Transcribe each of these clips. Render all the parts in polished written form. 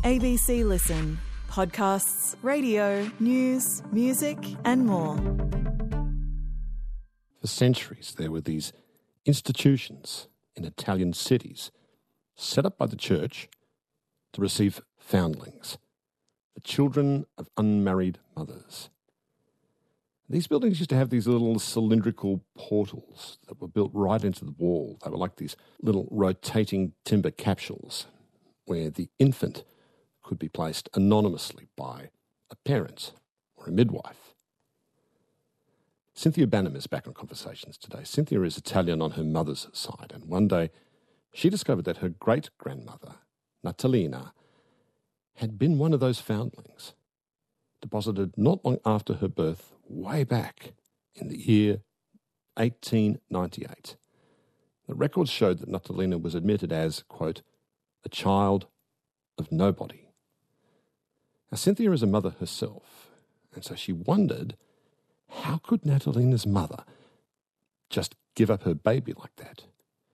ABC Listen. Podcasts, radio, news, music and more. For centuries, there were these institutions in Italian cities set up by the church to receive foundlings, the children of unmarried mothers. These buildings used to have these little cylindrical portals that were built right into the wall. They were like these little rotating timber capsules where the infant could be placed anonymously by a parent or a midwife. Cynthia Banham is back on Conversations today. Cynthia is Italian on her mother's side, and one day she discovered that her great-grandmother, Natalina, had been one of those foundlings, deposited not long after her birth, way back in the year 1898. The records showed that Natalina was admitted as, quote, a child of nobody. Now, Cynthia is a mother herself, and so she wondered, how could Natalina's mother just give up her baby like that?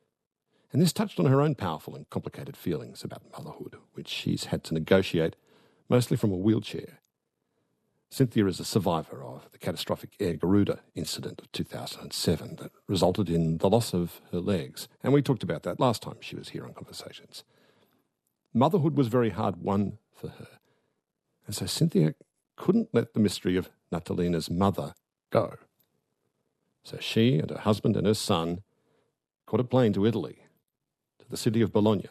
And this touched on her own powerful and complicated feelings about motherhood, which she's had to negotiate mostly from a wheelchair. Cynthia is a survivor of the catastrophic Air Garuda incident of 2007 that resulted in the loss of her legs. And we talked about that last time she was here on Conversations. Motherhood was very hard won for her. And so Cynthia couldn't let the mystery of Natalina's mother go. So she and her husband and her son caught a plane to Italy, to the city of Bologna,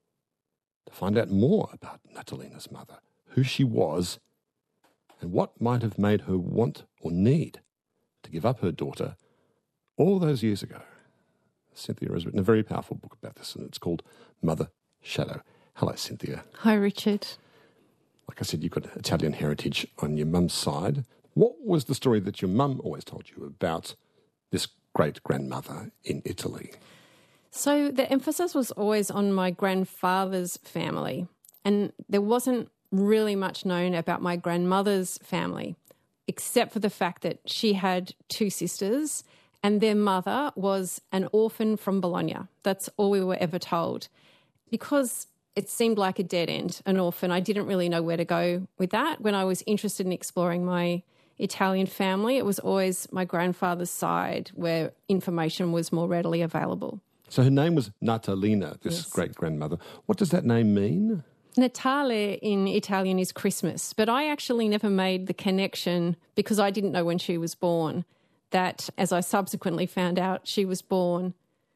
to find out more about Natalina's mother, who she was, and what might have made her want or need to give up her daughter all those years ago. Cynthia has written a very powerful book about this, and it's called Mother Shadow. Hello, Cynthia. Hi, Richard. Like I said, you've got Italian heritage on your mum's side. What was the story that your mum always told you about this great-grandmother in Italy? So the emphasis was always on my grandfather's family, and there wasn't really much known about my grandmother's family, except for the fact that she had two sisters and their mother was an orphan from Bologna. That's all we were ever told. Because it seemed like a dead end, an orphan, I didn't really know where to go with that. When I was interested in exploring my Italian family, it was always my grandfather's side where information was more readily available. So her name was Natalina, this great-grandmother. What does that name mean? Natale in Italian is Christmas, but I actually never made the connection because I didn't know when she was born, that as I subsequently found out, she was born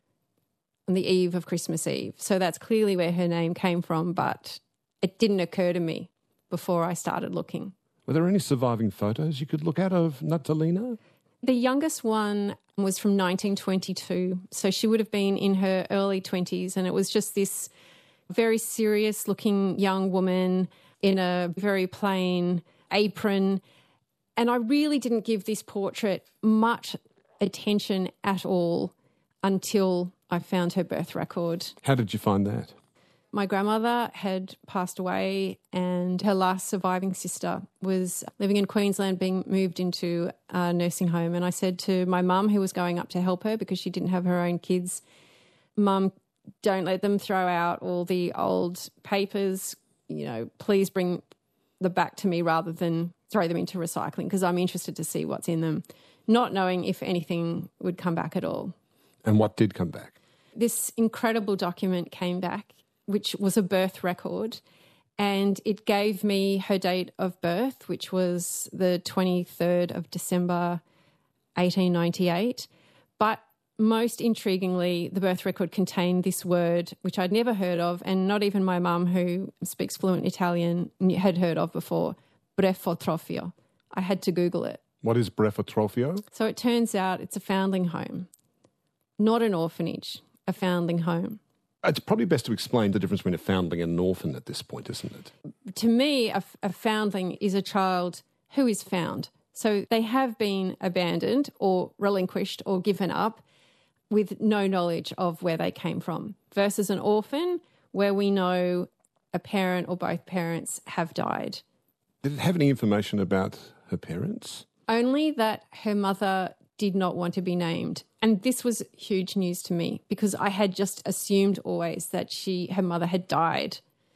on the eve of Christmas Eve. So that's clearly where her name came from, but it didn't occur to me before I started looking. Were there any surviving photos you could look at of Natalina? The youngest one was from 1922, so she would have been in her early 20s, and it was just this very serious-looking young woman in a very plain apron. And I really didn't give this portrait much attention at all until I found her birth record. How did you find that? My grandmother had passed away and her last surviving sister was living in Queensland, being moved into a nursing home. And I said to my mum, who was going up to help her because she didn't have her own kids, Mum, don't let them throw out all the old papers. You know, please bring them back to me rather than throw them into recycling because I'm interested to see what's in them, not knowing if anything would come back at all. And what did come back? This incredible document came back, which was a birth record, and it gave me her date of birth, which was the 23rd of December, 1898. But most intriguingly, the birth record contained this word, which I'd never heard of, and not even my mum, who speaks fluent Italian, had heard of before, brefotrofio. I had to Google it. What is brefotrofio? So it turns out it's a foundling home, not an orphanage, a foundling home. It's probably best to explain the difference between a foundling and an orphan at this point, isn't it? To me, a foundling is a child who is found. So they have been abandoned or relinquished or given up with no knowledge of where they came from, versus an orphan where we know a parent or both parents have died. Did it have any information about her parents? Only that her mother did not want to be named. And this was huge news to me because I had just assumed always that her mother had died.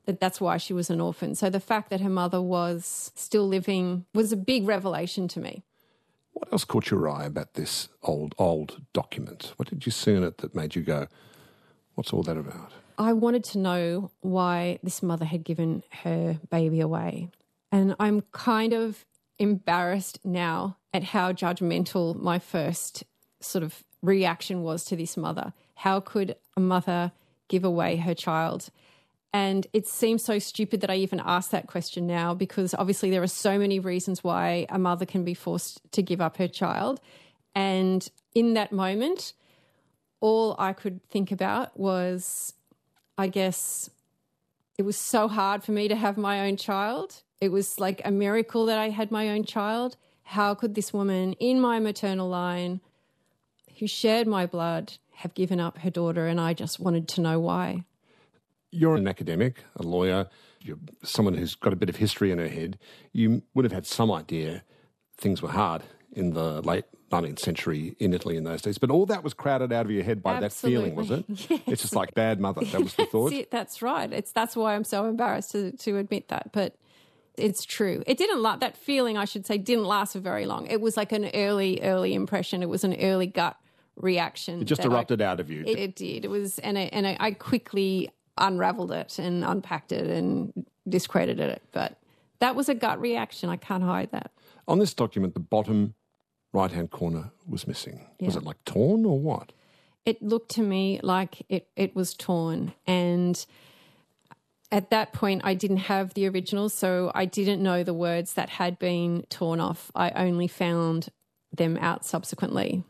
that's why she was an orphan. So the fact that her mother was still living was a big revelation to me. What else caught your eye about this old document? What did you see in it that made you go, what's all that about? I wanted to know why this mother had given her baby away. And I'm kind of embarrassed now at how judgmental my first sort of reaction was to this mother. How could a mother give away her child? And it seems so stupid that I even asked that question now, because obviously there are so many reasons why a mother can be forced to give up her child. And in that moment, all I could think about was, I guess, it was so hard for me to have my own child. It was like a miracle that I had my own child. How could this woman in my maternal line who shared my blood have given up her daughter? And I just wanted to know why. You're an academic, a lawyer, you're someone who's got a bit of history in her head. You would have had some idea things were hard in the late 19th century in Italy in those days. But all that was crowded out of your head by Absolutely. that feeling, was it? Yes. It's just like bad mother. That was the thought. That's right. That's why I'm so embarrassed to admit that. But it's true. It didn't last. That feeling, I should say, didn't last for very long. It was like an early impression. It was an early gut reaction. It just erupted out of you. It did. It was, and I quickly unraveled it and unpacked it and discredited it. But that was a gut reaction. I can't hide that. On this document, the bottom right-hand corner was missing. Yeah. Was it like torn or what? It looked to me like it was torn. And at that point, I didn't have the original, so I didn't know the words that had been torn off. I only found them out subsequently.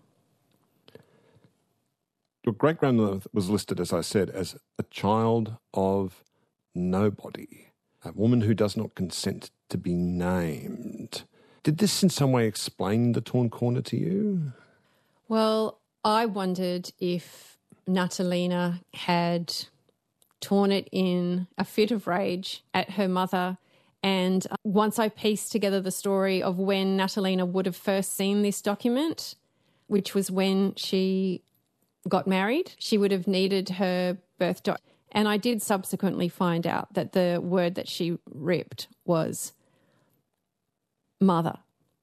Your great-grandmother was listed, as I said, as a child of nobody, a woman who does not consent to be named. Did this in some way explain the torn corner to you? Well, I wondered if Natalina had torn it in a fit of rage at her mother. And once I pieced together the story of when Natalina would have first seen this document, which was when she got married, she would have needed her birth document. And I did subsequently find out that the word that she ripped was mother.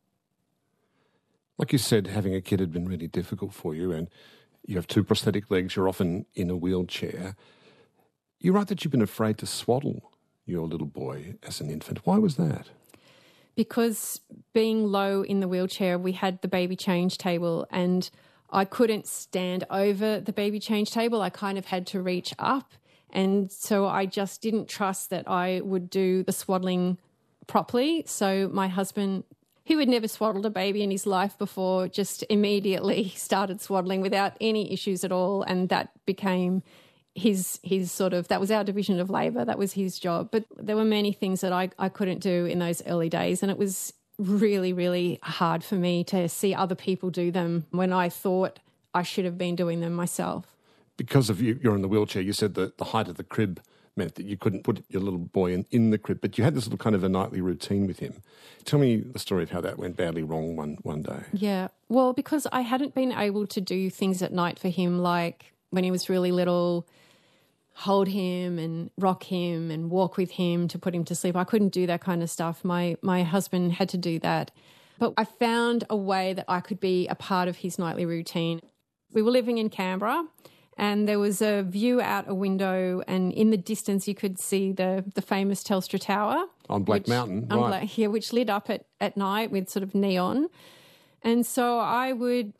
Like you said, having a kid had been really difficult for you, and you have 2 prosthetic legs, you're often in a wheelchair. You write that you've been afraid to swaddle your little boy as an infant. Why was that? Because being low in the wheelchair, we had the baby change table, and I couldn't stand over the baby change table. I kind of had to reach up. And so I just didn't trust that I would do the swaddling properly. So my husband, who had never swaddled a baby in his life before, just immediately started swaddling without any issues at all. And that became his sort of, that was our division of labour. That was his job. But there were many things that I couldn't do in those early days. And it was really, really hard for me to see other people do them when I thought I should have been doing them myself. Because of you're in the wheelchair, you said that the height of the crib meant that you couldn't put your little boy in the crib, but you had this little kind of a nightly routine with him. Tell me the story of how that went badly wrong one day. Yeah, well, because I hadn't been able to do things at night for him, like when he was really little, hold him and rock him and walk with him to put him to sleep. I couldn't do that kind of stuff. My husband had to do that. But I found a way that I could be a part of his nightly routine. We were living in Canberra, and there was a view out a window, and in the distance you could see the famous Telstra Tower. On Black Mountain, right. Which lit up at night with sort of neon. And so I would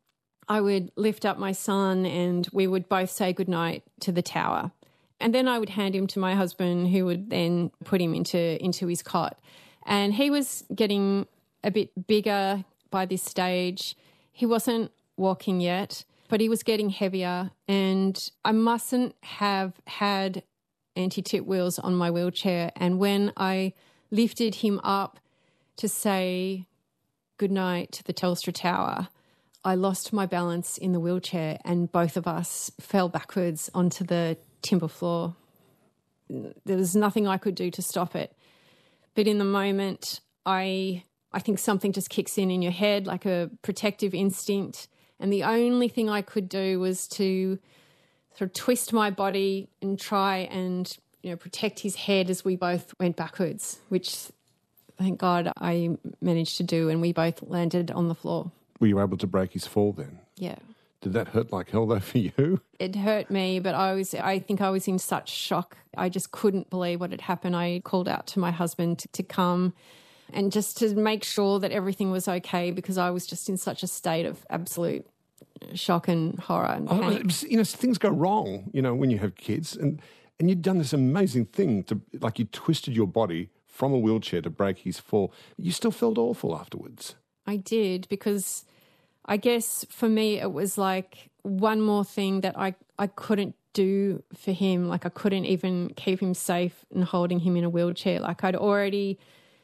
lift up my son and we would both say goodnight to the tower. And then I would hand him to my husband, who would then put him into his cot. And he was getting a bit bigger by this stage. He wasn't walking yet, but he was getting heavier, and I mustn't have had anti-tip wheels on my wheelchair. And when I lifted him up to say goodnight to the Telstra Tower, I lost my balance in the wheelchair and both of us fell backwards onto the timber floor. There was nothing I could do to stop it. But in the moment, I think something just kicks in your head, like a protective instinct. And the only thing I could do was to sort of twist my body and try and protect his head as we both went backwards, which thank God I managed to do, and we both landed on the floor. Were you able to break his fall then? Yeah. Did that hurt like hell though for you? It hurt me, but I think I was in such shock. I just couldn't believe what had happened. I called out to my husband to come and just to make sure that everything was okay, because I was just in such a state of absolute shock and horror and panic. Things go wrong, when you have kids, and you'd done this amazing thing you twisted your body from a wheelchair to break his fall. You still felt awful afterwards. I did, because I guess for me it was like one more thing that I couldn't do for him. Like I couldn't even keep him safe and holding him in a wheelchair. Like I'd already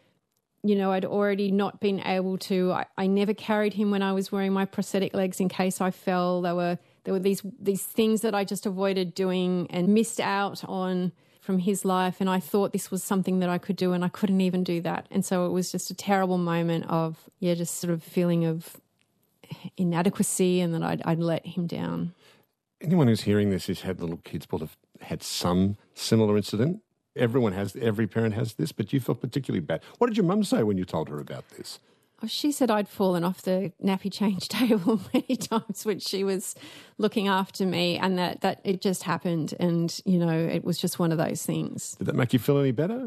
not been able to. I never carried him when I was wearing my prosthetic legs in case I fell. There were these things that I just avoided doing and missed out on from his life, and I thought this was something that I could do, and I couldn't even do that. And so it was just a terrible moment of just sort of feeling of inadequacy, and that I'd let him down. Anyone who's hearing this who's had little kids will have had some similar incident. Every parent has this, but you felt particularly bad. What did your mum say when you told her about this? Oh, she said I'd fallen off the nappy change table many times when she was looking after me, and that it just happened, and, it was just one of those things. Did that make you feel any better?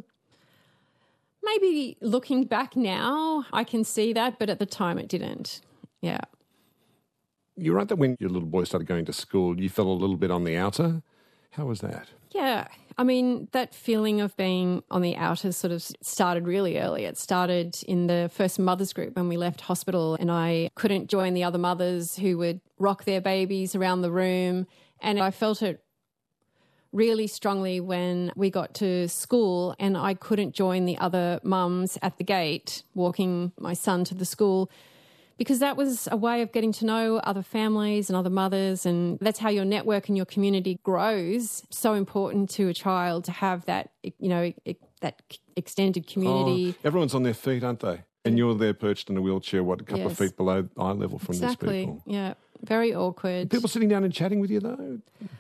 Maybe looking back now, I can see that, but at the time it didn't. Yeah. You're right that when your little boy started going to school, you felt a little bit on the outer. How was that? Yeah. I mean, that feeling of being on the outer sort of started really early. It started in the first mothers group when we left hospital, and I couldn't join the other mothers who would rock their babies around the room. And I felt it really strongly when we got to school and I couldn't join the other mums at the gate walking my son to the school, because that was a way of getting to know other families and other mothers, and that's how your network and your community grows. So important to a child to have that, that extended community. Oh, everyone's on their feet, aren't they? And you're there perched in a wheelchair, a couple of feet below eye level from these people. Yeah, very awkward. People sitting down and chatting with you, though?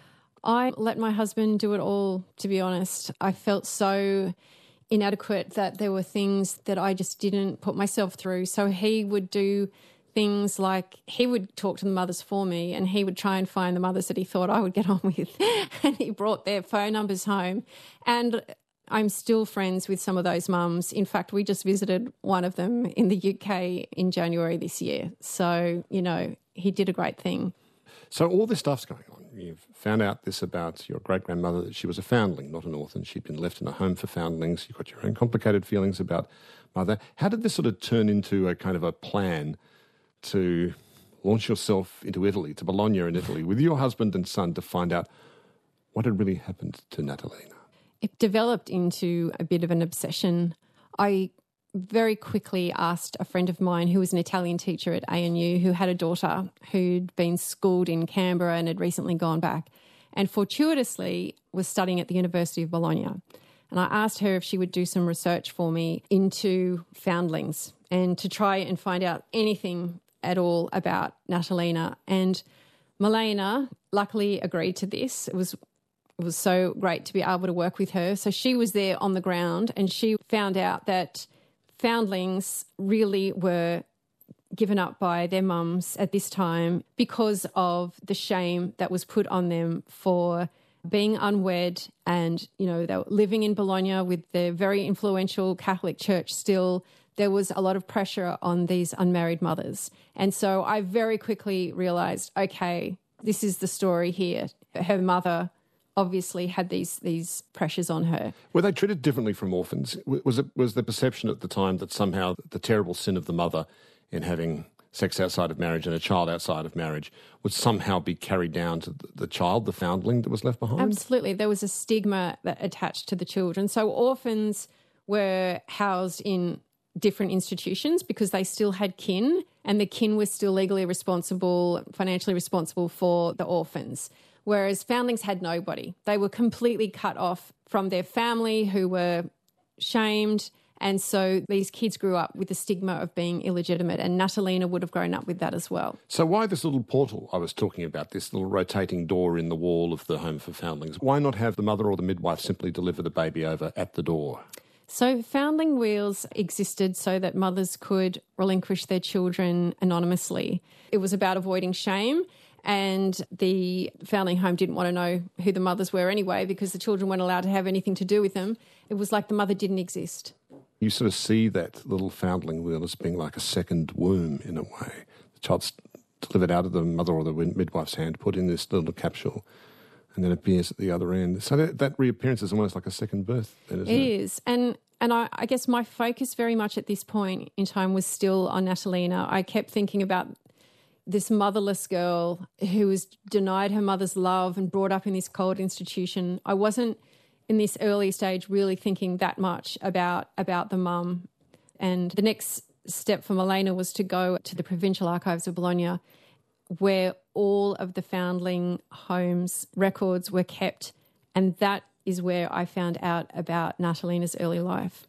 I let my husband do it all, to be honest. I felt so inadequate that there were things that I just didn't put myself through. So he would do things like he would talk to the mothers for me, and he would try and find the mothers that he thought I would get on with, and he brought their phone numbers home. And I'm still friends with some of those mums. In fact, we just visited one of them in the UK in January this year. So, he did a great thing. So all this stuff's going on. You've found out this about your great-grandmother, that she was a foundling, not an orphan. She'd been left in a home for foundlings. You've got your own complicated feelings about mother. How did this sort of turn into a kind of a plan to launch yourself into Italy, to Bologna in Italy, with your husband and son to find out what had really happened to Natalina? It developed into a bit of an obsession. I very quickly asked a friend of mine who was an Italian teacher at ANU, who had a daughter who'd been schooled in Canberra and had recently gone back, and fortuitously was studying at the University of Bologna. And I asked her if she would do some research for me into foundlings and to try and find out anything at all about Natalina. And Milena luckily agreed to this. It was so great to be able to work with her. So she was there on the ground, and she found out that foundlings really were given up by their mums at this time because of the shame that was put on them for being unwed, and, they were living in Bologna with the very influential Catholic Church still. There was a lot of pressure on these unmarried mothers. And so I very quickly realised, okay, this is the story here. Her mother obviously had these pressures on her. Were they treated differently from orphans? Was the perception at the time that somehow the terrible sin of the mother in having sex outside of marriage and a child outside of marriage would somehow be carried down to the child, the foundling that was left behind? Absolutely. There was a stigma that attached to the children. So orphans were housed in different institutions because they still had kin, and the kin was still legally responsible, financially responsible for the orphans. Whereas foundlings had nobody. They were completely cut off from their family, who were shamed And so these kids grew up with the stigma of being illegitimate, and Natalina would have grown up with that as well. So why this little portal I was talking about, this little rotating door in the wall of the home for foundlings? Why not have the mother or the midwife simply deliver the baby over at the door? So foundling wheels existed so that mothers could relinquish their children anonymously. It was about avoiding shame, and the foundling home didn't want to know who the mothers were anyway because the children weren't allowed to have anything to do with them. It was like the mother didn't exist. You sort of see that little foundling wheel as being like a second womb in a way. The child's delivered out of the mother or the midwife's hand, put in this little capsule, and then appears at the other end. So that reappearance is almost like a second birth, then, isn't it? It is. And I guess my focus very much at this point in time was still on Natalina. I kept thinking about this motherless girl who was denied her mother's love and brought up in this cold institution. I wasn't in this early stage really thinking that much about the mum. And the next step for Milena was to go to the Provincial Archives of Bologna, where all of the foundling homes records were kept, and that is where I found out about Natalina's early life.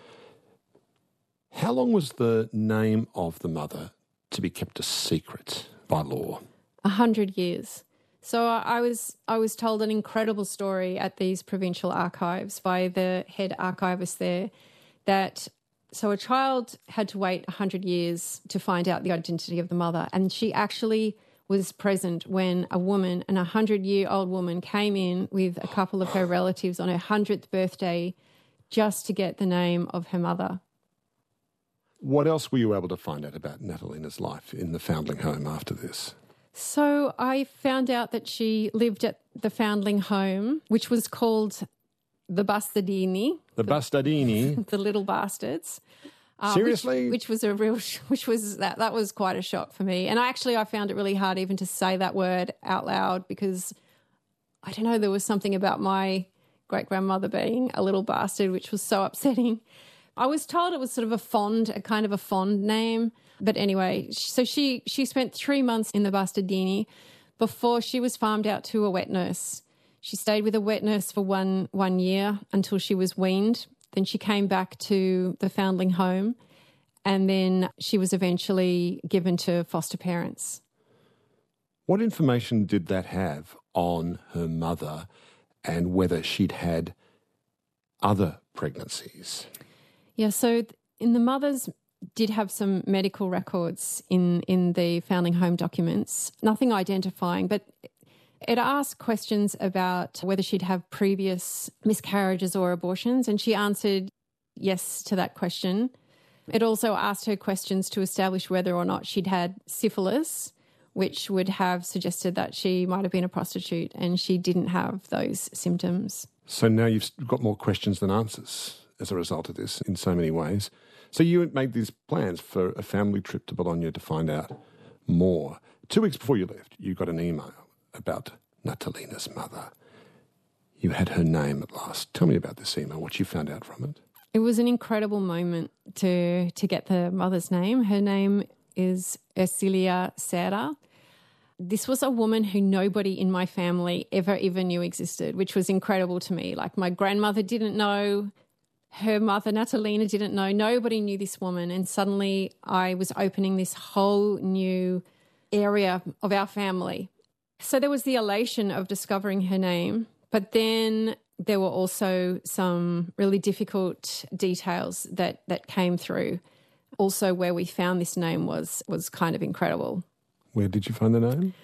How long was the name of the mother to be kept a secret by law? 100 years. So I was told an incredible story at these provincial archives by the head archivist there that so a child had to wait 100 years to find out the identity of the mother, and she actually was present when a woman, an 100-year-old woman, came in with a couple of her relatives on her 100th birthday just to get the name of her mother. What else were you able to find out about Natalina's life in the foundling home after this? So I found out that she lived at the foundling home, which was called the Bastardini. The Bastardini? The Little Bastards. Seriously? Which was that was quite a shock for me. And I found it really hard even to say that word out loud because, I don't know, there was something about my great-grandmother being a little bastard which was so upsetting. I was told it was sort of a kind of a fond name. But anyway, so she spent 3 months in the Bastardini before she was farmed out to a wet nurse. She stayed with a wet nurse for one year until she was weaned. Then she came back to the foundling home, and then she was eventually given to foster parents. What information did that have on her mother and whether she'd had other pregnancies? Yeah, so in the mother's did have some medical records in the foundling home documents, nothing identifying, but it asked questions about whether she'd have previous miscarriages or abortions, and she answered yes to that question. It also asked her questions to establish whether or not she'd had syphilis, which would have suggested that she might have been a prostitute, and she didn't have those symptoms. So now you've got more questions than answers as a result of this in so many ways. So you made these plans for a family trip to Bologna to find out more. 2 weeks before you left, you got an email about Natalina's mother. You had her name at last. Tell me about this email, what you found out from it. It was an incredible moment to get the mother's name. Her name is Ercilia Serra. This was a woman who nobody in my family ever knew existed, which was incredible to me. Like, my grandmother didn't know, her mother, Natalina, didn't know. Nobody knew this woman. And suddenly I was opening this whole new area of our family. So there was the elation of discovering her name, but then there were also some really difficult details that came through. Also, where we found this name was kind of incredible. Where did you find the name?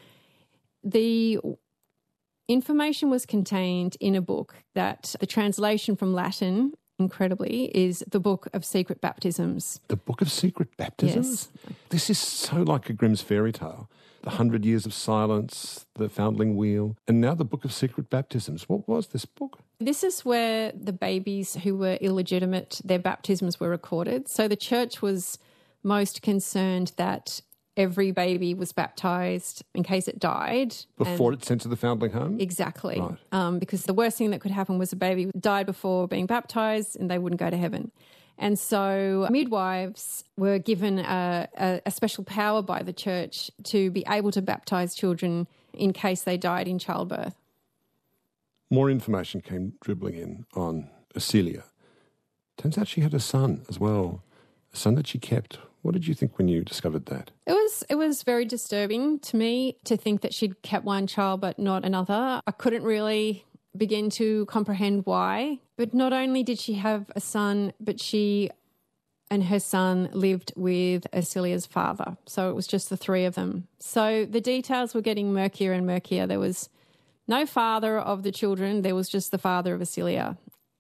The information was contained in a book that the translation from Latin, incredibly, is the Book of Secret Baptisms. The Book of Secret Baptisms? Yes. This is so like a Grimm's fairy tale. The 100 Years of Silence, the Foundling Wheel, and now the Book of Secret Baptisms. What was this book? This is where the babies who were illegitimate, their baptisms were recorded. So the church was most concerned that every baby was baptised in case it died. Before it's sent to the foundling home? Exactly. Right. Because the worst thing that could happen was a baby died before being baptised and they wouldn't go to heaven. And so midwives were given a special power by the church to be able to baptise children in case they died in childbirth. More information came dribbling in on Ercilia. Turns out she had a son as well, a son that she kept. What did you think when you discovered that? It was very disturbing to me to think that she'd kept one child but not another. I couldn't really begin to comprehend why. But not only did she have a son, but she and her son lived with Acilia's father. So it was just the three of them. So the details were getting murkier and murkier. There was no father of the children. There was just the father of Acilia.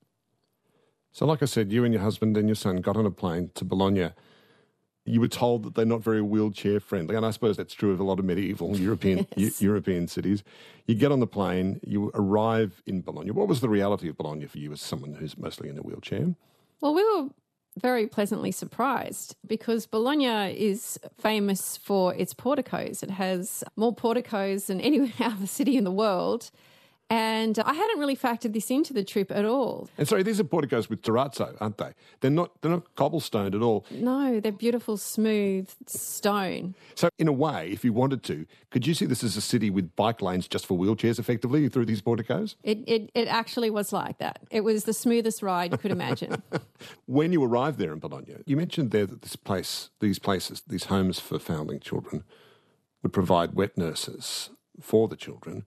So like I said, you and your husband and your son got on a plane to Bologna. You were told that they're not very wheelchair friendly, and I suppose that's true of a lot of medieval European Yes. European cities. You get on the plane, you arrive in Bologna. What was the reality of Bologna for you as someone who's mostly in a wheelchair? Well, we were very pleasantly surprised because Bologna is famous for its porticos. It has more porticos than any other city in the world. And I hadn't really factored this into the trip at all. And sorry, these are porticos with terrazzo, aren't they? They're not cobblestoned at all. No, they're beautiful, smooth stone. So in a way, if you wanted to, could you see this as a city with bike lanes just for wheelchairs effectively through these porticos? It actually was like that. It was the smoothest ride you could imagine. When you arrived there in Bologna, you mentioned there that these places, these homes for foundling children, would provide wet nurses for the children.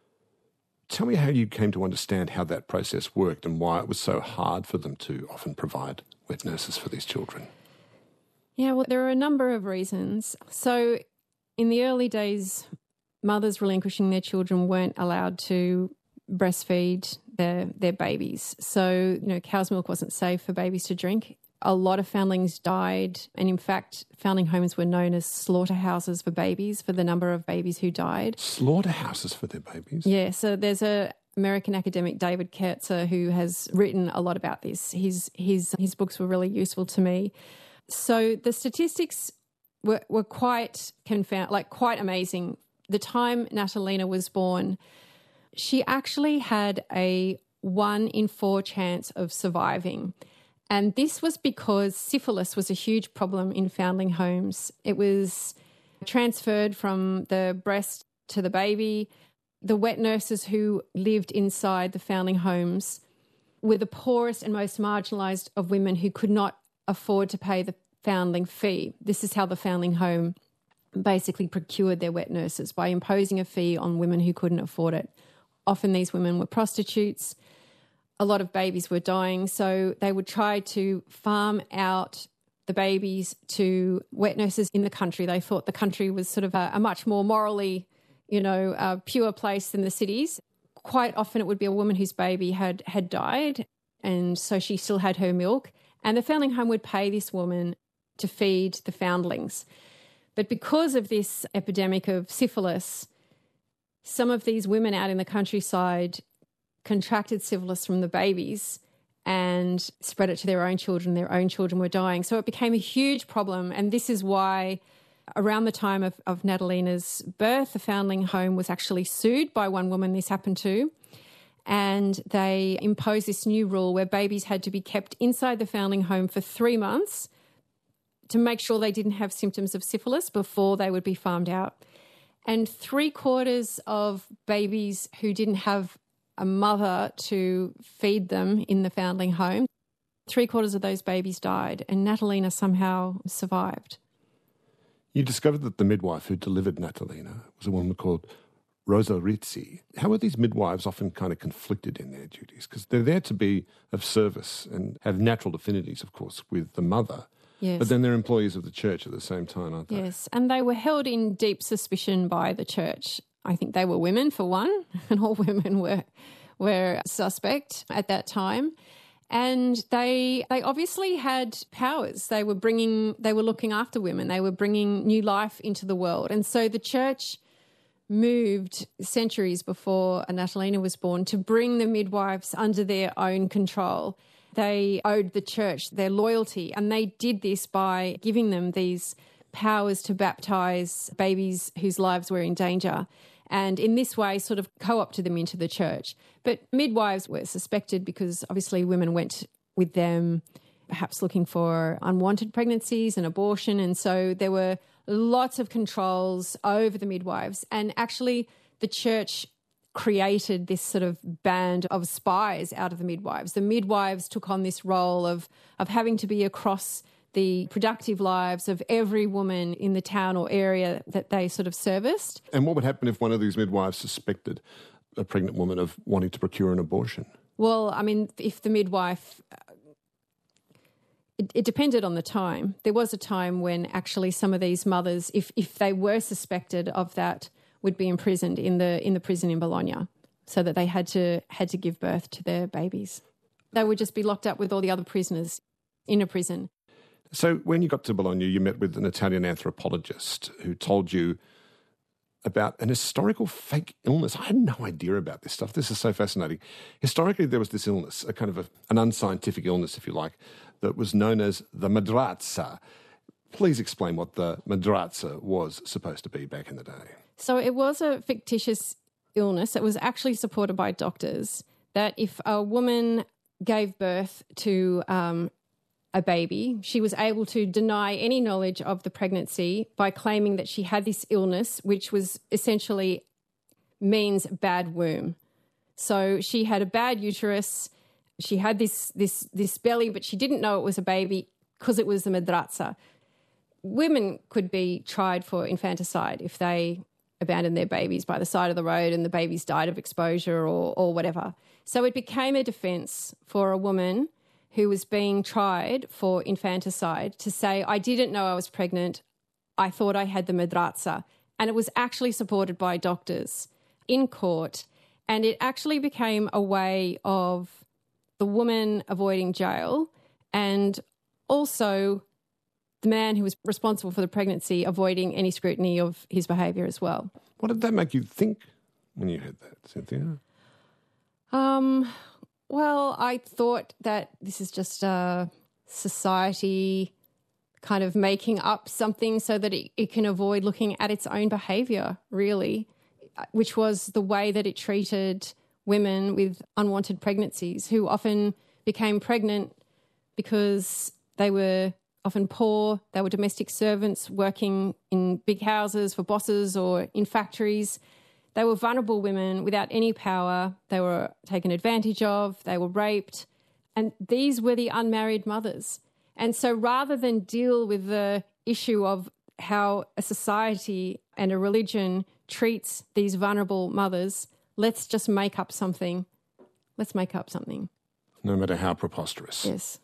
Tell me how you came to understand how that process worked and why it was so hard for them to often provide wet nurses for these children. Yeah, well, there are a number of reasons. So in the early days, mothers relinquishing their children weren't allowed to breastfeed their babies. So, cow's milk wasn't safe for babies to drink. A lot of foundlings died, and in fact, foundling homes were known as slaughterhouses for babies for the number of babies who died. Slaughterhouses for their babies? Yeah, so there's a American academic, David Kertzer, who has written a lot about this. His books were really useful to me. So the statistics were quite quite amazing. The time Natalina was born, she actually had a 1 in 4 chance of surviving. And this was because syphilis was a huge problem in foundling homes. It was transferred from the breast to the baby. The wet nurses who lived inside the foundling homes were the poorest and most marginalised of women who could not afford to pay the foundling fee. This is how the foundling home basically procured their wet nurses, by imposing a fee on women who couldn't afford it. Often these women were prostitutes. A lot of babies were dying, so they would try to farm out the babies to wet nurses in the country. They thought the country was sort of a much more morally, pure place than the cities. Quite often it would be a woman whose baby had died, and so she still had her milk, and the foundling home would pay this woman to feed the foundlings. But because of this epidemic of syphilis, some of these women out in the countryside contracted syphilis from the babies and spread it to their own children. Their own children were dying. So it became a huge problem. And this is why around the time of Natalina's birth, the foundling home was actually sued by one woman this happened to. And they imposed this new rule where babies had to be kept inside the foundling home for 3 months to make sure they didn't have symptoms of syphilis before they would be farmed out. And 3/4 of babies who didn't have a mother to feed them in the foundling home, 3/4 of those babies died, and Natalina somehow survived. You discovered that the midwife who delivered Natalina was a woman called Rosa Rizzi. How are these midwives often kind of conflicted in their duties? Because they're there to be of service and have natural affinities, of course, with the mother. Yes. But then they're employees of the church at the same time, aren't they? Yes, and they were held in deep suspicion by the church. I think they were women, for one, and all women were suspect at that time. And they obviously had powers. They were looking after women. They were bringing new life into the world. And so the church moved centuries before Natalina was born to bring the midwives under their own control. They owed the church their loyalty, and they did this by giving them these powers to baptise babies whose lives were in danger, and in this way sort of co-opted them into the church. But midwives were suspected because obviously women went with them perhaps looking for unwanted pregnancies and abortion, and so there were lots of controls over the midwives. And actually the church created this sort of band of spies out of the midwives. The midwives took on this role of having to be across the productive lives of every woman in the town or area that they sort of serviced. And what would happen if one of these midwives suspected a pregnant woman of wanting to procure an abortion? Well, I mean, if the midwife... It depended on the time. There was a time when actually some of these mothers, if they were suspected of that, would be imprisoned in the prison in Bologna, so that they had to give birth to their babies. They would just be locked up with all the other prisoners in a prison. So when you got to Bologna, you met with an Italian anthropologist who told you about an historical fake illness. I had no idea about this stuff. This is so fascinating. Historically, there was this illness, a kind of an unscientific illness, if you like, that was known as the madraza. Please explain what the madraza was supposed to be back in the day. So it was a fictitious illness that was actually supported by doctors, that if a woman gave birth to a baby, she was able to deny any knowledge of the pregnancy by claiming that she had this illness, which was essentially means bad womb. So she had a bad uterus, she had this belly, but she didn't know it was a baby because it was the madraza. Women could be tried for infanticide if they abandoned their babies by the side of the road and the babies died of exposure or whatever. So it became a defence for a woman who was being tried for infanticide to say, I didn't know I was pregnant, I thought I had the madraza. And it was actually supported by doctors in court. And it actually became a way of the woman avoiding jail and also the man who was responsible for the pregnancy avoiding any scrutiny of his behaviour as well. What did that make you think when you heard that, Cynthia? Well, I thought that this is just society kind of making up something so that it can avoid looking at its own behaviour, really, which was the way that it treated women with unwanted pregnancies who often became pregnant because they were often poor, they were domestic servants working in big houses for bosses or in factories. They were vulnerable women without any power. They were taken advantage of. They were raped. And these were the unmarried mothers. And so rather than deal with the issue of how a society and a religion treats these vulnerable mothers, let's just make up something. Let's make up something. No matter how preposterous. Yes.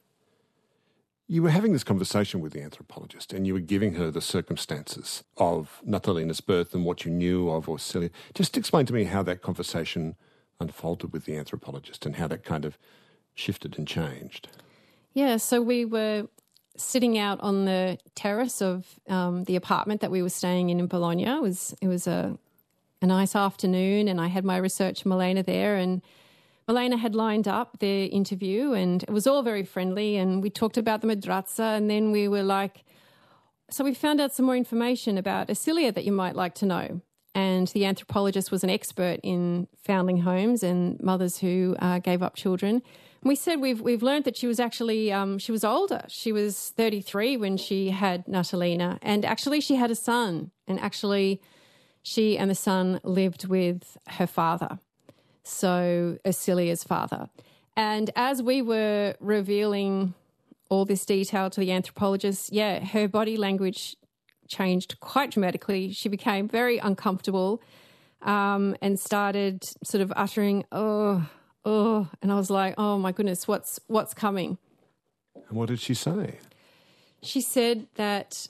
You were having this conversation with the anthropologist and you were giving her the circumstances of Natalina's birth and what you knew of Orsilia. Just explain to me how that conversation unfolded with the anthropologist and how that kind of shifted and changed. Yeah, so we were sitting out on the terrace of the apartment that we were staying in Bologna. It was a nice afternoon and I had my researcher Milena there, and Milena had lined up the interview and it was all very friendly, and we talked about the madraza, and then we were like, so we found out some more information about Orsilia that you might like to know. And the anthropologist was an expert in foundling homes and mothers who gave up children. And we said we've learned that she was actually, she was older. She was 33 when she had Natalina, and actually she had a son, and actually she and the son lived with her father. So Orsilia's father. And as we were revealing all this detail to the anthropologist, her body language changed quite dramatically. She became very uncomfortable and started sort of uttering, oh. And I was like, oh my goodness, what's coming? And what did she say? She said that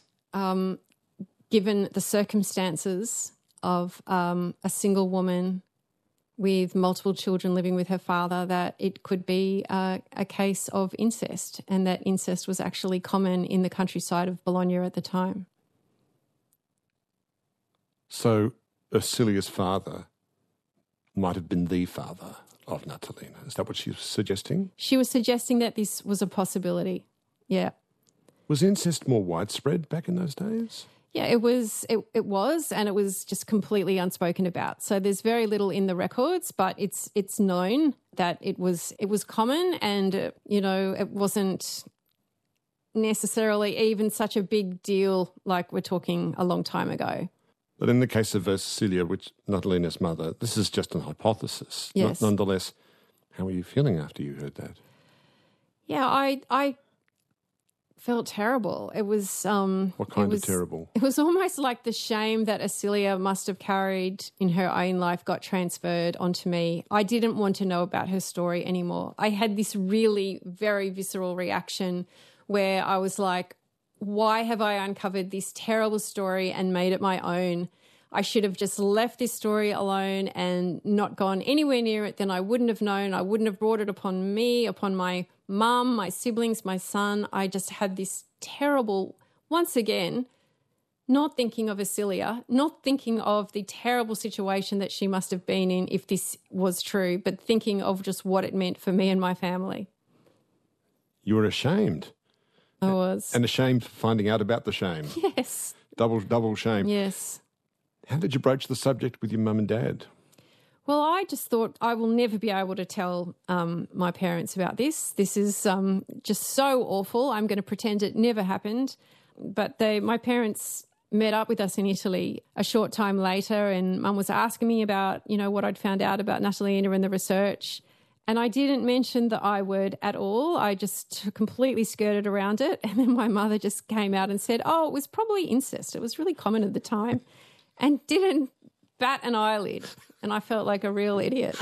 given the circumstances of a single woman with multiple children living with her father, that it could be a case of incest, and that incest was actually common in the countryside of Bologna at the time. So Orsilia's father might have been the father of Natalina. Is that what she was suggesting? She was suggesting that this was a possibility, yeah. Was incest more widespread back in those days? Yeah, it was, and it was just completely unspoken about. So there's very little in the records, but it's known that it was common, and it wasn't necessarily even such a big deal like we're talking a long time ago. But in the case of Cecilia, which Natalina's mother, this is just an hypothesis. Yes. Nonetheless, how were you feeling after you heard that? Yeah, I felt terrible. It was What kind of terrible? It was almost like the shame that Acelia must have carried in her own life got transferred onto me. I didn't want to know about her story anymore. I had this really very visceral reaction where I was like, why have I uncovered this terrible story and made it my own? I should have just left this story alone and not gone anywhere near it. Then I wouldn't have known. I wouldn't have brought it upon me, upon my mum, my siblings, my son. I just had this terrible, once again, not thinking of Acelia, not thinking of the terrible situation that she must have been in if this was true, but thinking of just what it meant for me and my family. You were ashamed. I was. And ashamed for finding out about the shame. Yes. Double shame. Yes. How did you broach the subject with your mum and dad? Well, I just thought I will never be able to tell my parents about this. This is just so awful. I'm going to pretend it never happened. But my parents met up with us in Italy a short time later, and Mum was asking me about, what I'd found out about Natalina and the research. And I didn't mention the I word at all. I just completely skirted around it. And then my mother just came out and said, oh, it was probably incest. It was really common at the time. And didn't bat an eyelid. And I felt like a real idiot.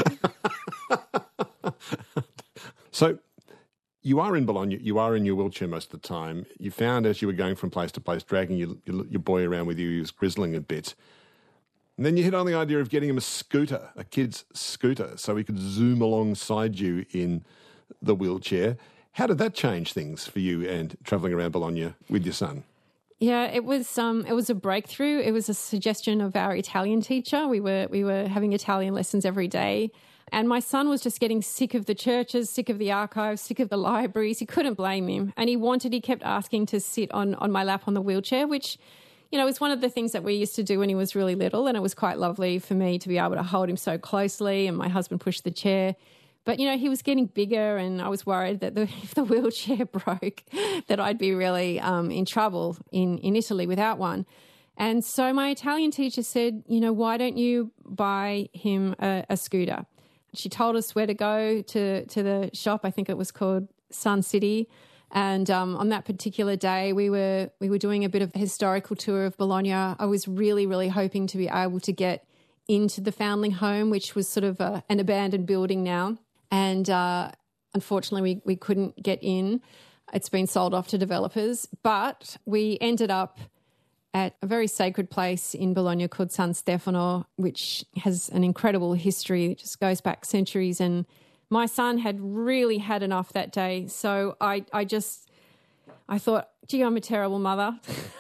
So you are in Bologna. You are in your wheelchair most of the time. You found as you were going from place to place, dragging your boy around with you, he was grizzling a bit. And then you hit on the idea of getting him a scooter, a kid's scooter, so he could zoom alongside you in the wheelchair. How did that change things for you and travelling around Bologna with your son? Yeah, it was a breakthrough. It was a suggestion of our Italian teacher. We were having Italian lessons every day. And my son was just getting sick of the churches, sick of the archives, sick of the libraries. He couldn't blame him. And he kept asking to sit on my lap on the wheelchair, which, was one of the things that we used to do when he was really little. And it was quite lovely for me to be able to hold him so closely, and my husband pushed the chair. But, he was getting bigger, and I was worried that if the wheelchair broke, that I'd be really in trouble in Italy without one. And so my Italian teacher said, why don't you buy him a scooter? She told us where to go to the shop. I think it was called Sun City. And on that particular day, we were doing a bit of a historical tour of Bologna. I was really, really hoping to be able to get into the foundling home, which was sort of an abandoned building now. And unfortunately, we couldn't get in. It's been sold off to developers. But we ended up at a very sacred place in Bologna called San Stefano, which has an incredible history. It just goes back centuries. And my son had really had enough that day. So I thought, gee, I'm a terrible mother.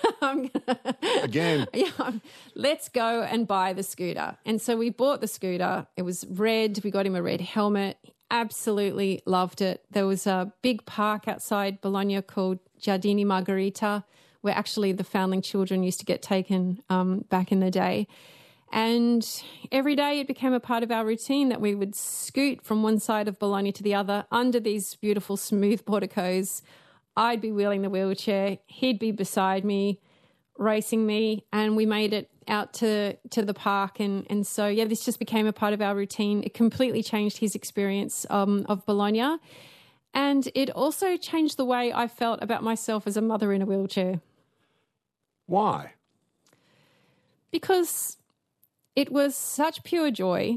Again. Yeah, let's go and buy the scooter. And so we bought the scooter. It was red. We got him a red helmet. He absolutely loved it. There was a big park outside Bologna called Giardini Margherita, where actually the foundling children used to get taken back in the day. And every day it became a part of our routine that we would scoot from one side of Bologna to the other under these beautiful smooth porticos. I'd be wheeling the wheelchair. He'd be beside me, racing me, and we made it out to the park. And so, yeah, this just became a part of our routine. It completely changed his experience of Bologna. And it also changed the way I felt about myself as a mother in a wheelchair. Why? Because it was such pure joy.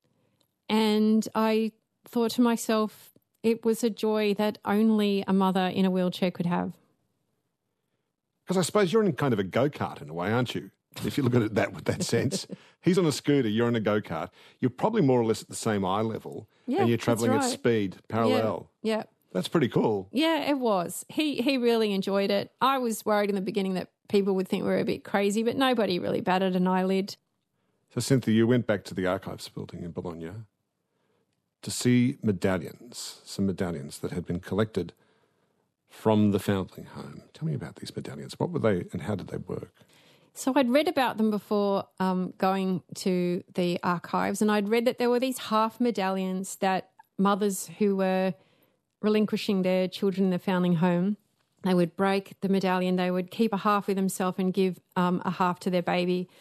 And I thought to myself, it was a joy that only a mother in a wheelchair could have. Because I suppose you're in kind of a go-kart in a way, aren't you? If you look at it with that sense. He's on a scooter, you're on a go-kart. You're probably more or less at the same eye level. Yeah, and you're travelling that's right. at speed, parallel. Yeah. That's pretty cool. Yeah, it was. He really enjoyed it. I was worried in the beginning that people would think we were a bit crazy, but nobody really batted an eyelid. So, Cynthia, you went back to the Archives building in Bologna to see some medallions that had been collected from the foundling home. Tell me about these medallions. What were they and how did they work? So I'd read about them before going to the archives, and I'd read that there were these half medallions that mothers who were relinquishing their children in the foundling home, they would break the medallion, they would keep a half with themselves and give a half to their baby.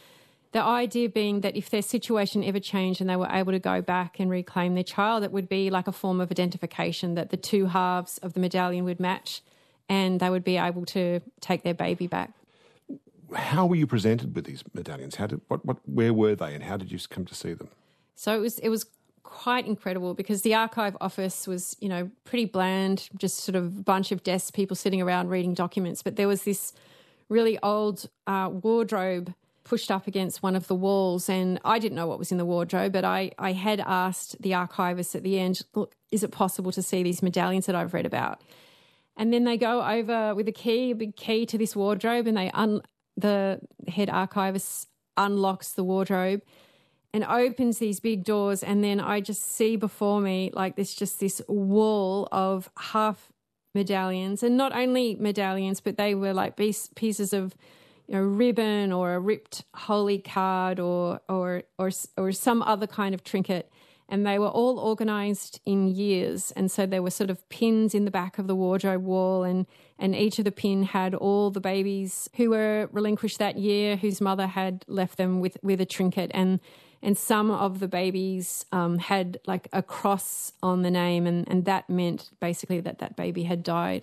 The idea being that if their situation ever changed and they were able to go back and reclaim their child, it would be like a form of identification, that the two halves of the medallion would match and they would be able to take their baby back. How were you presented with these medallions? Where were they, and how did you come to see them? So it was quite incredible, because the archive office was, pretty bland, just sort of a bunch of desks, people sitting around reading documents. But there was this really old wardrobe pushed up against one of the walls, and I didn't know what was in the wardrobe, but I had asked the archivist at the end, look, is it possible to see these medallions that I've read about? And then they go over with a big key to this wardrobe, and the head archivist unlocks the wardrobe and opens these big doors, and then I just see before me like this wall of half medallions, and not only medallions, but they were like pieces of ribbon or a ripped holy card or some other kind of trinket, and they were all organised in years. And so there were sort of pins in the back of the wardrobe wall, and each of the pin had all the babies who were relinquished that year, whose mother had left them with a trinket, and some of the babies had like a cross on the name, and that meant basically that baby had died.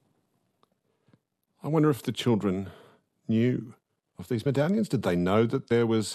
I wonder if the children knew of these medallions. Did they know that there was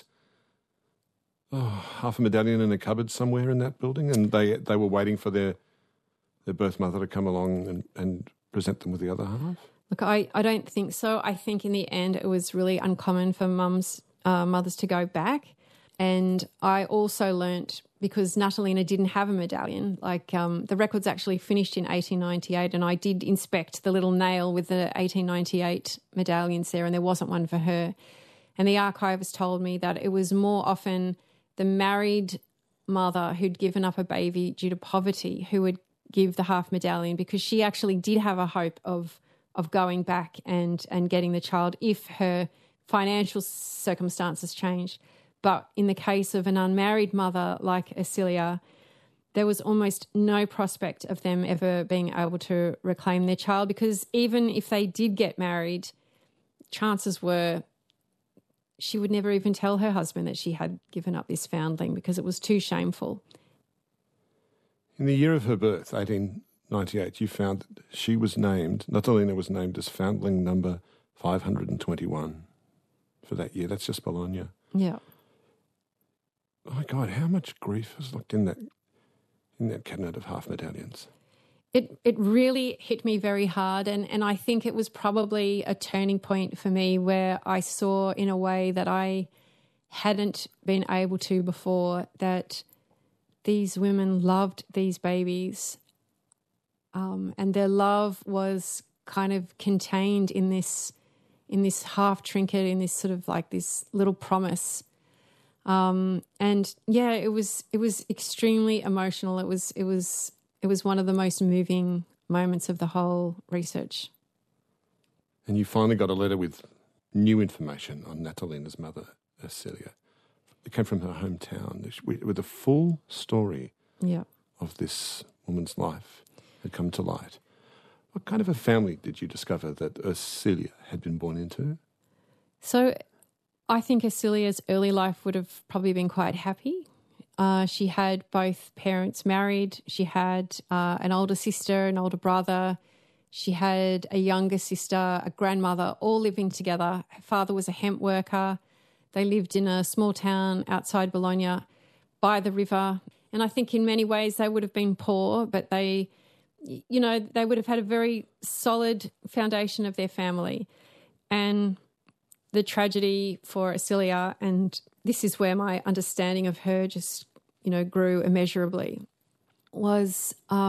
half a medallion in a cupboard somewhere in that building, and they were waiting for their birth mother to come along and present them with the other half? Look, I don't think so. I think in the end it was really uncommon for mothers to go back. And I also learnt, because Natalina didn't have a medallion, the record's actually finished in 1898, and I did inspect the little nail with the 1898 medallions there, and there wasn't one for her. And the archivist told me that it was more often the married mother who'd given up a baby due to poverty who would give the half medallion, because she actually did have a hope of going back and getting the child if her financial circumstances changed. But in the case of an unmarried mother like Ercilia, there was almost no prospect of them ever being able to reclaim their child, because even if they did get married, chances were she would never even tell her husband that she had given up this foundling, because it was too shameful. In the year of her birth, 1898, you found that she was named, Natalina was named as foundling number 521 for that year. That's just Bologna. Yeah. Oh my God, how much grief is locked in that cabinet of half medallions? It really hit me very hard, and I think it was probably a turning point for me, where I saw in a way that I hadn't been able to before, that these women loved these babies, and their love was kind of contained in this half trinket, in this sort of like this little promise. And yeah, it was extremely emotional. It was one of the most moving moments of the whole research. And you finally got a letter with new information on Natalina's mother, Ercilia. It came from her hometown with a full story of this woman's life had come to light. What kind of a family did you discover that Ercilia had been born into? So I think Ercilia's early life would have probably been quite happy. She had both parents married. She had an older sister, an older brother. She had a younger sister, a grandmother, all living together. Her father was a hemp worker. They lived in a small town outside Bologna by the river. And I think in many ways they would have been poor, but they would have had a very solid foundation of their family. And the tragedy for Ercilia, and this is where my understanding of her just, grew immeasurably, was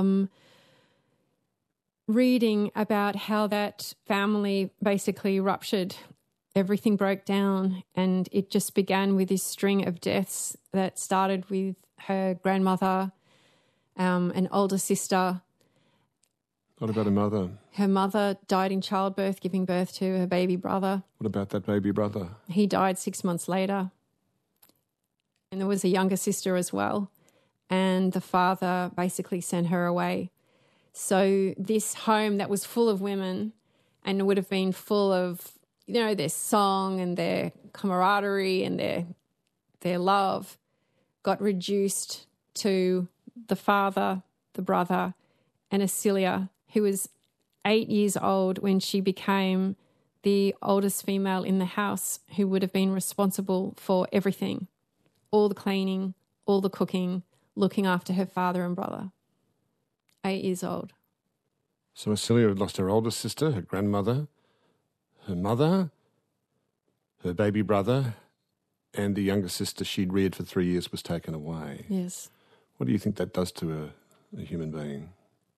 reading about how that family basically ruptured. Everything broke down, and it just began with this string of deaths that started with her grandmother, an older sister. What about her mother? Her mother died in childbirth, giving birth to her baby brother. What about that baby brother? He died 6 months later. And there was a younger sister as well. And the father basically sent her away. So this home that was full of women and would have been full of, their song and their camaraderie and their love got reduced to the father, the brother, and Acilia, who was 8 years old when she became the oldest female in the house, who would have been responsible for everything, all the cleaning, all the cooking, looking after her father and brother. 8 years old. So Acilia had lost her older sister, her grandmother, her mother, her baby brother, and the younger sister she'd reared for 3 years was taken away. Yes. What do you think that does to a human being?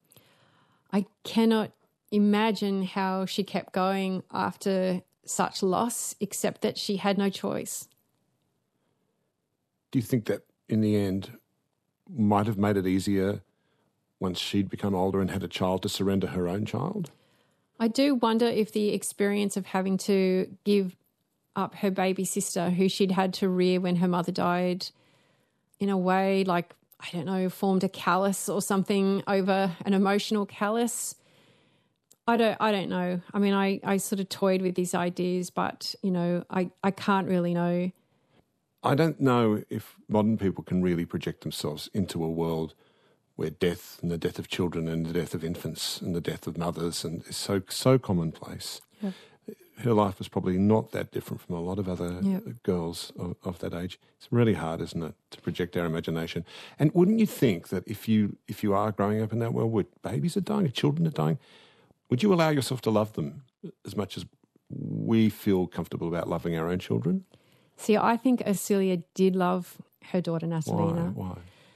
I cannot imagine how she kept going after such loss, except that she had no choice. Do you think that in the end might have made it easier once she'd become older and had a child to surrender her own child? I do wonder if the experience of having to give up her baby sister, who she'd had to rear when her mother died, in a way, like, I don't know, formed a callus or something over an emotional callus. I don't know. I mean, I sort of toyed with these ideas, but, I can't really know. I don't know if modern people can really project themselves into a world where death and the death of children and the death of infants and the death of mothers and is so commonplace. Yep. Her life was probably not that different from a lot of other girls of that age. It's really hard, isn't it, to project our imagination. And wouldn't you think that if you are growing up in that world where babies are dying, children are dying, would you allow yourself to love them as much as we feel comfortable about loving our own children? See, I think Acilia did love her daughter Natalina. Why?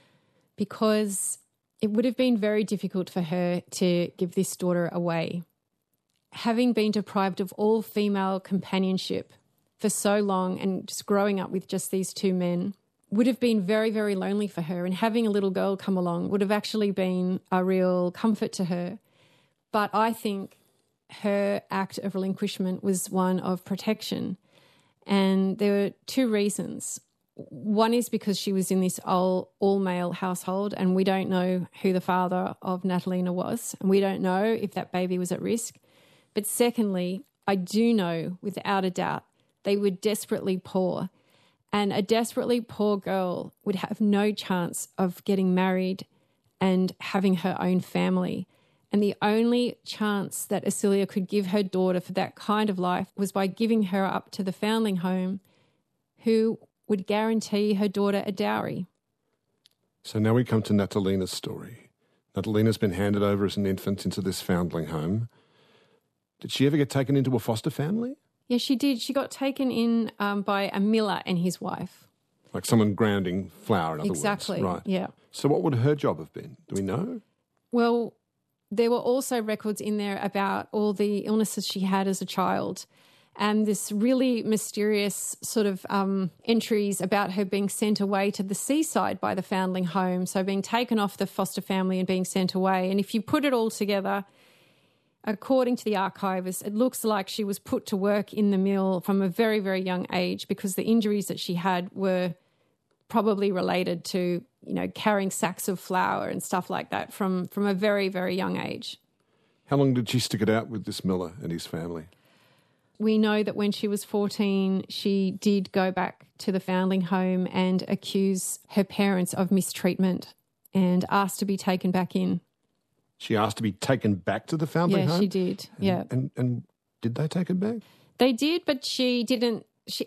Because it would have been very difficult for her to give this daughter away. Having been deprived of all female companionship for so long and just growing up with just these two men would have been very, very lonely for her. And having a little girl come along would have actually been a real comfort to her. But I think her act of relinquishment was one of protection. And there were two reasons. One is because she was in this all-male household and we don't know who the father of Natalina was, and we don't know if that baby was at risk. But secondly, I do know without a doubt they were desperately poor, and a desperately poor girl would have no chance of getting married and having her own family. And the only chance that Acilia could give her daughter for that kind of life was by giving her up to the foundling home, who would guarantee her daughter a dowry. So now we come to Natalina's story. Natalina's been handed over as an infant into this foundling home. Did she ever get taken into a foster family? Yeah, she did. She got taken in by a miller and his wife. Like someone grounding flour, in other words. Exactly, Right. yeah. So what would her job have been? Do we know? Well, there were also records in there about all the illnesses she had as a child, and this really mysterious sort of entries about her being sent away to the seaside by the foundling home, so being taken off the foster family and being sent away. And if you put it all together, according to the archivist, it looks like she was put to work in the mill from a very, very young age, because the injuries that she had were probably related to, carrying sacks of flour and stuff like that from a very, very young age. How long did she stick it out with this miller and his family? We know that when she was 14, she did go back to the foundling home and accuse her parents of mistreatment and asked to be taken back in. She asked to be taken back to the foundling home? Yeah, she did. Yeah. And did they take her back? They did, but she didn't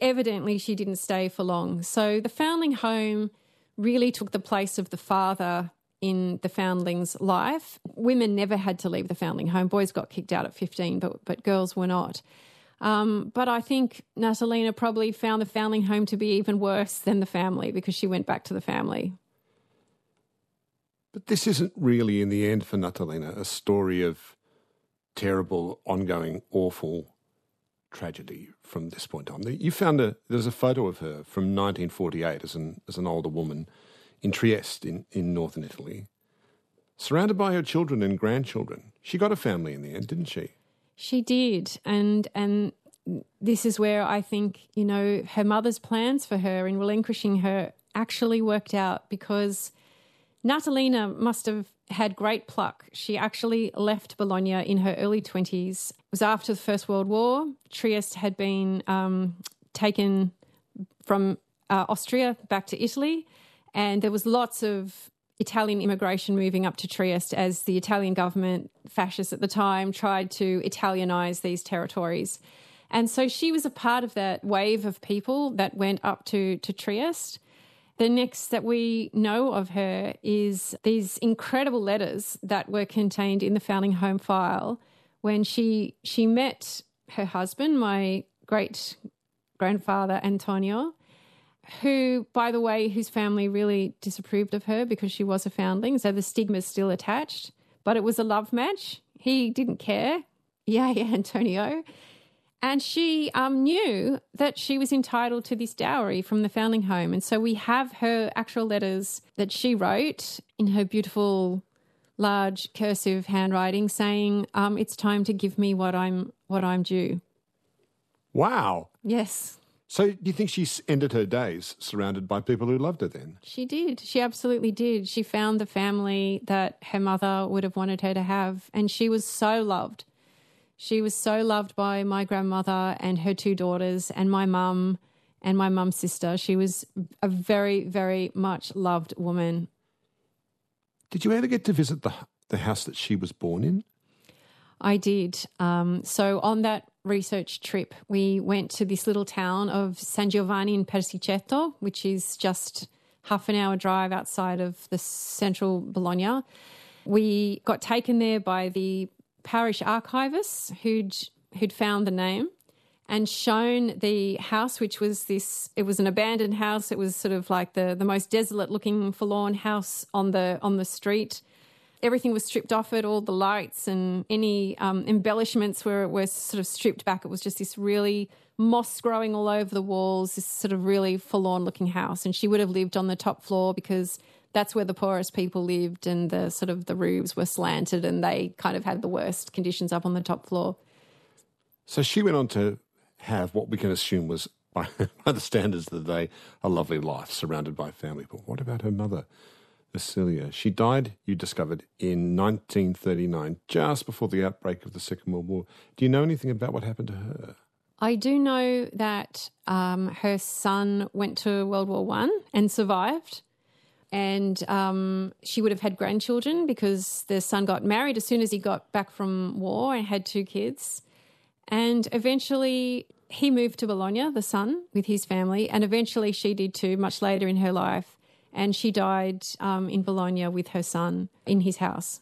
stay for long. So the foundling home really took the place of the father in the foundling's life. Women never had to leave the foundling home. Boys got kicked out at 15, but girls were not. But I think Natalina probably found the foundling home to be even worse than the family, because she went back to the family. But this isn't really, in the end, for Natalina, a story of terrible, ongoing, awful tragedy from this point on. You found there's a photo of her from 1948 as an older woman in Trieste in northern Italy, surrounded by her children and grandchildren. She got a family in the end, didn't she? She did, and this is where I think, her mother's plans for her in relinquishing her actually worked out, because Natalina must have had great pluck. She actually left Bologna in her early 20s. It was after the First World War. Trieste had been taken from Austria back to Italy, and there was lots of Italian immigration moving up to Trieste as the Italian government, fascists at the time, tried to Italianize these territories. And so she was a part of that wave of people that went up to Trieste. The next that we know of her is these incredible letters that were contained in the Foundling Home file when she met her husband, my great-grandfather Antonio, who, by the way, whose family really disapproved of her because she was a foundling, so the stigma is still attached. But it was a love match. He didn't care. Yeah, Antonio. And she knew that she was entitled to this dowry from the Foundling Home. And so we have her actual letters that she wrote in her beautiful, large, cursive handwriting saying, it's time to give me what I'm due. Wow. Yes. So do you think she ended her days surrounded by people who loved her then? She did. She absolutely did. She found the family that her mother would have wanted her to have, and she was so loved. She was so loved by my grandmother and her two daughters and my mum and my mum's sister. She was a very, very much loved woman. Did you ever get to visit the house that she was born in? I did. So on that research trip, we went to this little town of San Giovanni in Persiceto, which is just half an hour drive outside of the central Bologna. We got taken there by the parish archivist who'd found the name and shown the house, which was it was an abandoned house. It was sort of like the most desolate looking forlorn house on the street. Everything was stripped off it, all the lights and any embellishments were sort of stripped back. It was just this really moss growing all over the walls, this sort of really forlorn-looking house. And she would have lived on the top floor because that's where the poorest people lived, and the sort of the roofs were slanted and they kind of had the worst conditions up on the top floor. So she went on to have what we can assume was, by the standards of the day, a lovely life surrounded by family. But what about her mother, Vasilia? She died, you discovered, in 1939, just before the outbreak of the Second World War. Do you know anything about what happened to her? I do know that her son went to World War I and survived. And she would have had grandchildren because their son got married as soon as he got back from war and had two kids. And eventually he moved to Bologna, the son, with his family. And eventually she did too, much later in her life. And she died in Bologna with her son in his house.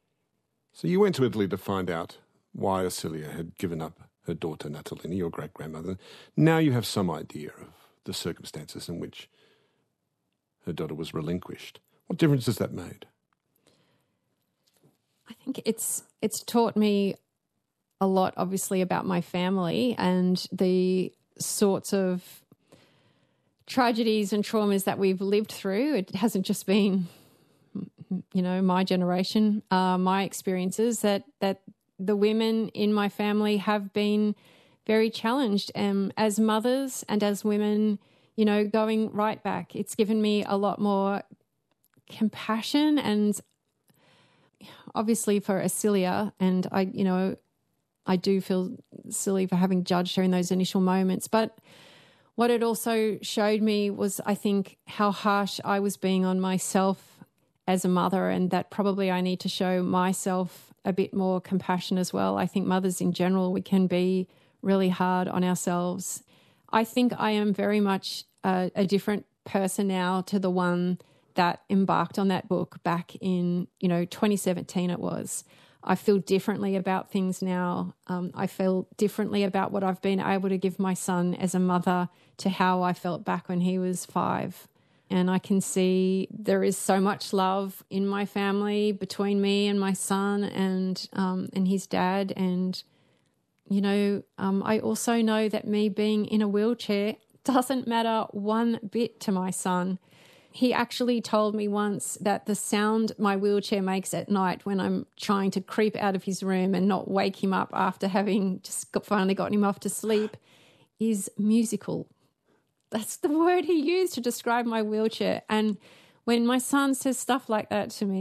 So you went to Italy to find out why Ersilia had given up her daughter Natalina, your great-grandmother. Now you have some idea of the circumstances in which her daughter was relinquished. What difference has that made? I think it's taught me a lot, obviously, about my family and the sorts of tragedies and traumas that we've lived through. It hasn't just been, my generation, my experiences, that the women in my family have been very challenged as mothers and as women, going right back. It's given me a lot more compassion, and obviously for Ersilia, and I do feel silly for having judged her in those initial moments. But what it also showed me was, I think, how harsh I was being on myself as a mother, and that probably I need to show myself a bit more compassion as well. I think mothers in general, we can be really hard on ourselves. I think I am very much a different person now to the one that embarked on that book back in, 2017 it was. I feel differently about things now. I feel differently about what I've been able to give my son as a mother to how I felt back when he was 5. And I can see there is so much love in my family between me and my son and his dad. And, I also know that me being in a wheelchair doesn't matter one bit to my son. He actually told me once that the sound my wheelchair makes at night when I'm trying to creep out of his room and not wake him up after having just finally gotten him off to sleep is musical. That's the word he used to describe my wheelchair. And when my son says stuff like that to me,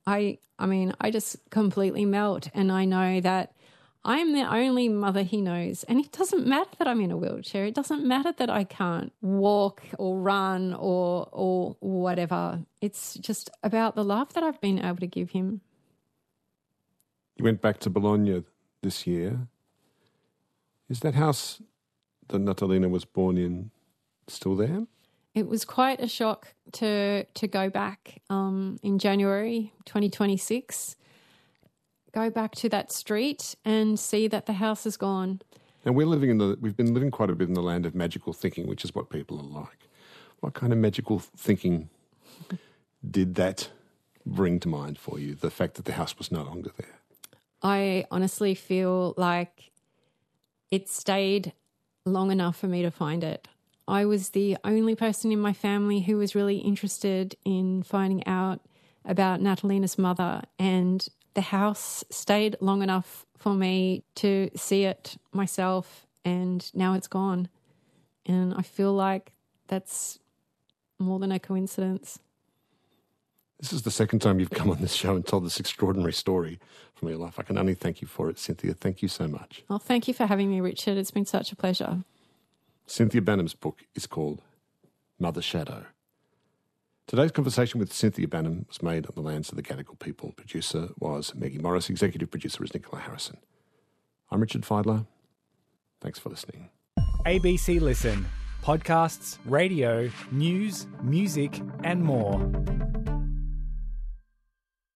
I mean, I just completely melt, and I know that I am the only mother he knows. And it doesn't matter that I'm in a wheelchair. It doesn't matter that I can't walk or run or whatever. It's just about the love that I've been able to give him. You went back to Bologna this year. Is that house that Natalina was born in still there? It was quite a shock to go back in January 2026, go back to that street and see that the house is gone. And we've been living quite a bit in the land of magical thinking, which is what people are like. What kind of magical thinking did that bring to mind for you, the fact that the house was no longer there? I honestly feel like it stayed long enough for me to find it. I was the only person in my family who was really interested in finding out about Natalina's mother, and the house stayed long enough for me to see it myself, and now it's gone. And I feel like that's more than a coincidence. This is the second time you've come on this show and told this extraordinary story from your life. I can only thank you for it, Cynthia. Thank you so much. Well, thank you for having me, Richard. It's been such a pleasure. Cynthia Banham's book is called Mother Shadow. Today's conversation with Cynthia Banham was made on the lands of the Gadigal people. Producer was Maggie Morris. Executive producer is Nicola Harrison. I'm Richard Feidler. Thanks for listening. ABC Listen. Podcasts, radio, news, music and more.